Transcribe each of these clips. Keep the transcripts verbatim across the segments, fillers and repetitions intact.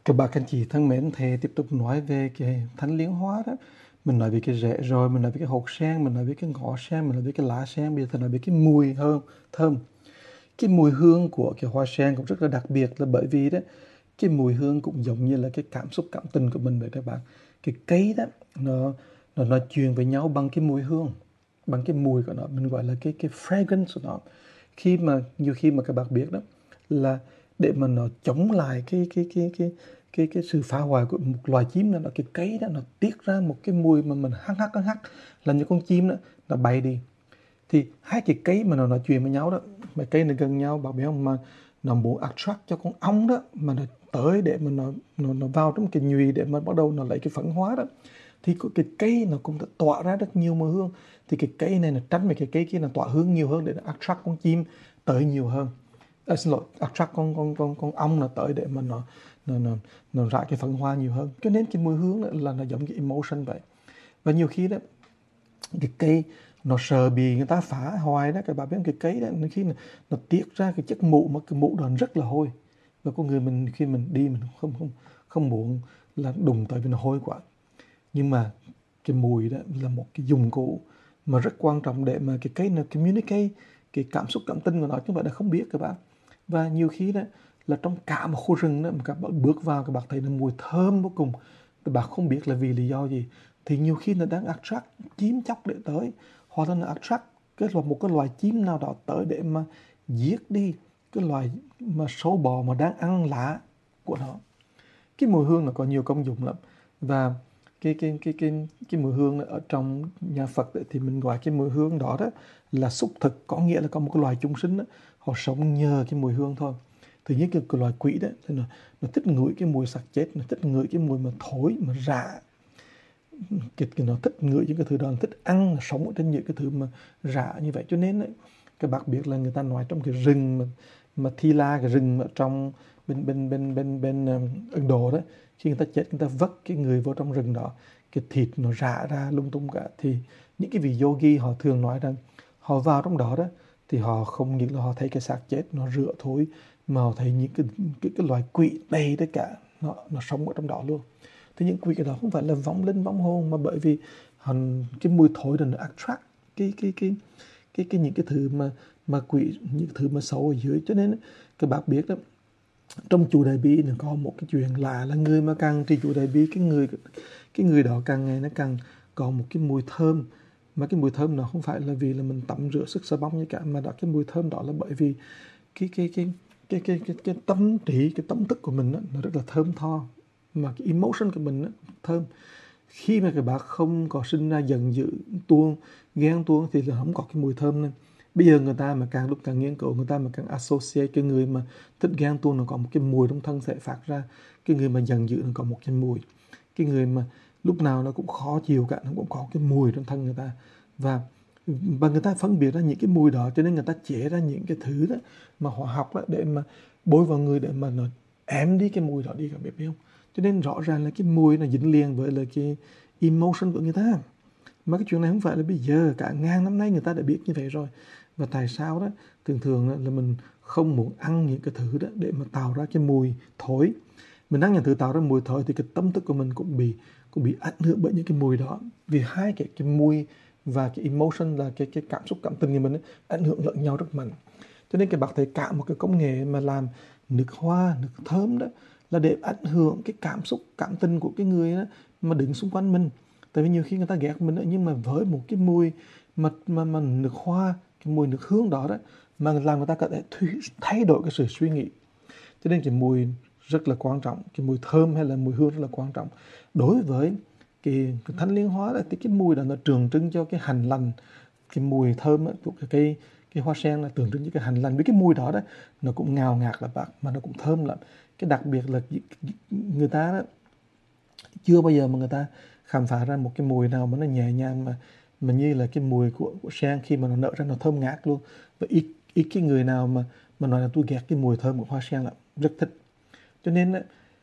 Các bạn anh chị thân mến, thầy tiếp tục nói về cái thanh liên hóa đó. Mình nói về cái rễ rồi, mình nói về cái hột sen, mình nói về cái ngõ sen, mình nói về cái lá sen. Bây giờ thầy nói về cái mùi thơm. thơm. Cái mùi hương của cái hoa sen cũng rất là đặc biệt, là bởi vì đó cái mùi hương cũng giống như là cái cảm xúc cảm tình của mình vậy các bạn. Cái cây đó nó nó nói chuyện với nhau bằng cái mùi hương, bằng cái mùi của nó, mình gọi là cái cái fragrance của nó. Khi mà nhiều khi mà các bạn biết đó là để mà nó chống lại cái cái cái cái cái cái sự phá hoại của một loài chim, đó là cái cây đó nó tiết ra một cái mùi mà mình hắc hắc hắc hắc, làm cho con chim đó nó bay đi. Thì hai cái cây mà nó nói chuyện với nhau đó, mà cây này gần nhau, bạn biết không, mà nó muốn attract cho con ong đó, mà nó tới để mà nó nó nó vào trong cái nhụy để mà bắt đầu nó lấy cái phấn hóa đó, thì cái cây nó cũng đã tỏa ra rất nhiều mùi hương. Thì cái cây này nó tránh về cái cây kia, nó tỏa hương nhiều hơn để nó attract con chim tới nhiều hơn. À, xin lỗi, attract con con con con ong nó tới để mà nó nó nó nó rải cái phấn hoa nhiều hơn. Cho nên cái mùi hương đó là nó giống như emotion vậy. Và nhiều khi đó cái cây nó sợ bị người ta phá hoại đó, các bạn biết cái cây đó khi nó, nó tiết ra cái chất mụ, mà cái mụ đó rất là hôi, và con người mình khi mình đi mình không không không muốn là đụng tới vì nó hôi quá. Nhưng mà cái mùi đó là một cái dụng cụ mà rất quan trọng để mà cái cây nó communicate cái cảm xúc cảm tình của nó, chứ không phải là không biết các bạn. Và nhiều khi đó là trong cả một khu rừng đó mà các bạn bước vào, các bạn thấy nó mùi thơm vô cùng, các bạn không biết là vì lý do gì, thì nhiều khi nó đang attract chim chóc để tới, hoặc là nó attract cái là một cái loài chim nào đó tới để mà giết đi cái loài mà sâu bò mà đang ăn lá của nó. Cái mùi hương nó có nhiều công dụng lắm. Và cái cái cái cái cái mùi hương ở trong nhà Phật ấy, thì mình gọi cái mùi hương đó đó là xúc thực, có nghĩa là có một cái loài chúng sinh đó, họ sống nhờ cái mùi hương thôi. Thứ nhất cái, cái loài quỷ đó thì nó nó thích ngửi cái mùi xác chết, nó thích ngửi cái mùi mà thối mà rạ, cái, cái nó thích ngửi những cái thứ đó, nó thích ăn, nó sống ở trên những cái thứ mà rạ như vậy. Cho nên ấy, các bạn biết là người ta nói trong cái rừng mà, mà Thi La, cái rừng ở trong bên bên bên bên bên um, Ấn Độ đó, khi người ta chết, người ta vất cái người vô trong rừng đó, cái thịt nó rã ra lung tung cả. Thì những cái vị yogi họ thường nói rằng họ vào trong đó đó thì họ không những là họ thấy cái xác chết nó rửa thối, mà họ thấy những cái cái, cái loài quỷ đầy tất cả, nó nó sống ở trong đó luôn. Thì những quỷ đó không phải là vong linh vong hồn, mà bởi vì họ, cái mùi thối đó nó attract cái cái cái cái cái những cái thứ mà mà quỷ, những thứ mà xấu ở dưới. Cho nên các bạn biết đó, trong chùa Đại Bi nó có một cái chuyện lạ là người mà càng trì chùa Đại Bi, cái người cái người đó càng ngày nó càng có một cái mùi thơm. Mà cái mùi thơm nó không phải là vì là mình tắm rửa sức xà bông như cả, mà đó, cái mùi thơm đó là bởi vì cái cái cái cái cái cái, cái tâm trí, cái tâm thức của mình đó, nó rất là thơm tho, mà cái emotion của mình đó, thơm. Khi mà các bạn không có sinh ra giận dữ, tuông, ghen tuông thì là không có cái mùi thơm nên. Bây giờ người ta mà càng lúc càng nghiên cứu, người ta mà càng associate cái người mà thích ghen tuông nó có một cái mùi trong thân thể phát ra, cái người mà giận dữ nó có một cái mùi, cái người mà lúc nào nó cũng khó chịu cả nó cũng có cái mùi trong thân người ta. Và và người ta phân biệt ra những cái mùi đó, cho nên người ta chế ra những cái thứ đó mà hóa học đó để mà bôi vào người để mà nó ém đi cái mùi đó đi, các bạn biết không? Cho nên rõ ràng là cái mùi nó dính liền với là cái emotion của người ta. Mà cái chuyện này không phải là bây giờ, cả ngàn năm nay người ta đã biết như vậy rồi. Và tại sao đó thường thường là mình không muốn ăn những cái thứ đó để mà tạo ra cái mùi thối. Mình ăn những thứ tạo ra mùi thối thì cái tâm thức của mình cũng bị cũng bị ảnh hưởng bởi những cái mùi đó. Vì hai cái cái mùi và cái emotion là cái cái cảm xúc cảm tình của mình ấy, ảnh hưởng lẫn nhau rất mạnh. Cho nên các bạn thấy cả một cái công nghệ mà làm nước hoa, nước thơm đó là để ảnh hưởng cái cảm xúc cảm tình của cái người đó mà đứng xung quanh mình. Tại vì nhiều khi người ta ghét mình đó, nhưng mà với một cái mùi mà, mà, mà nước hoa, cái mùi nước hương đó đó mà làm người ta có thể thay đổi cái sự suy nghĩ. Cho nên cái mùi rất là quan trọng, cái mùi thơm hay là mùi hương rất là quan trọng. Đối với cái, cái thanh liên hóa là cái, cái mùi đó nó tượng trưng cho cái hành lành. Cái mùi thơm của cái cây cái hoa sen là tượng trưng cho cái hành lành. Với cái mùi đó đó nó cũng ngào ngạt là bạn, mà nó cũng thơm lắm. Cái đặc biệt là người ta đó chưa bao giờ mà người ta khám phá ra một cái mùi nào mà nó nhẹ nhàng mà mà như là cái mùi của, của sen khi mà nó nở ra nó thơm ngát luôn. Và ít ít cái người nào mà mà nói là tôi ghét cái mùi thơm của hoa sen lắm, rất thích. Cho nên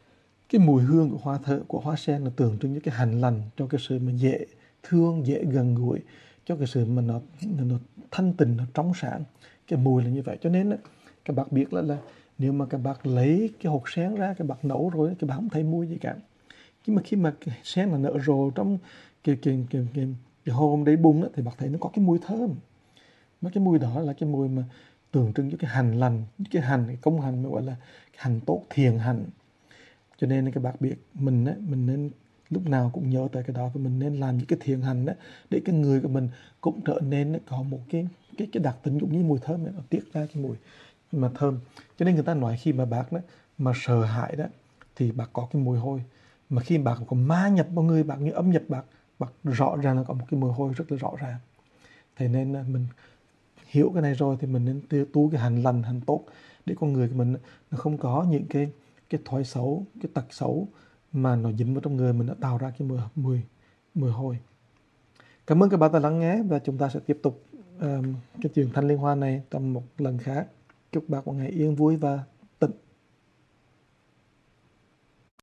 cái mùi hương của hoa thơ của hoa sen là tượng trưng cho cái hành lành, cho cái sự mà dễ thương, dễ gần gũi, cho cái sự mà nó nó thanh tịnh, nó trong sáng. Cái mùi là như vậy. Cho nên các bạn biết là, là Nếu mà các bác lấy cái hột sen ra, các bác nấu rồi, các bác không thấy mùi gì cả. Nhưng mà khi mà cái sen là nở rộ trong cái, cái, cái, cái, cái hôm đấy bung á, thì bác thấy nó có cái mùi thơm. Mà cái mùi đó là cái mùi mà tượng trưng cho cái hành lành, cái hành, cái công hành mà gọi là hành tốt, thiền hành. Cho nên các bác biết mình á, mình nên lúc nào cũng nhớ tới cái đó, và mình nên làm những cái thiền hành đó để cái người của mình cũng trở nên có một cái cái cái đặc tính cũng như mùi thơm này, nó tiết ra cái mùi mà thơm. Cho nên người ta nói khi mà bác đó mà sợ hãi đó thì bác có cái mùi hôi, mà khi bác có ma nhập vào người bác, như âm nhập bác, bác rõ ràng là có một cái mùi hôi rất là rõ ràng. Thế nên mình hiểu cái này rồi thì mình nên tu cái hành lành, hành tốt để con người của mình nó không có những cái cái thói xấu, cái tật xấu mà nó dính vào trong người mình, nó tạo ra cái mùi mùi mùi hôi. Cảm ơn các bạn đã lắng nghe, và chúng ta sẽ tiếp tục um, cái chuyện Thanh Liên Hoa này trong một lần khác. Chúc bạn một ngày yên vui và